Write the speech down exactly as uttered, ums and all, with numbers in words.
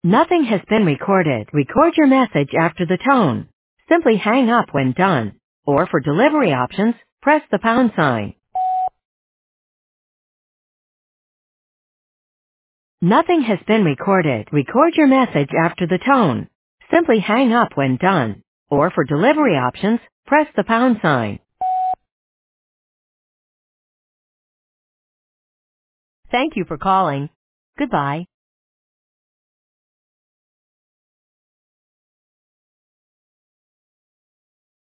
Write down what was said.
Nothing has been recorded. Record your message after the tone. Simply hang up when done. Or for delivery options, press the pound sign. Nothing has been recorded. Record your message after the tone. Simply hang up when done. Or for delivery options, press the pound sign. Thank you for calling. Goodbye.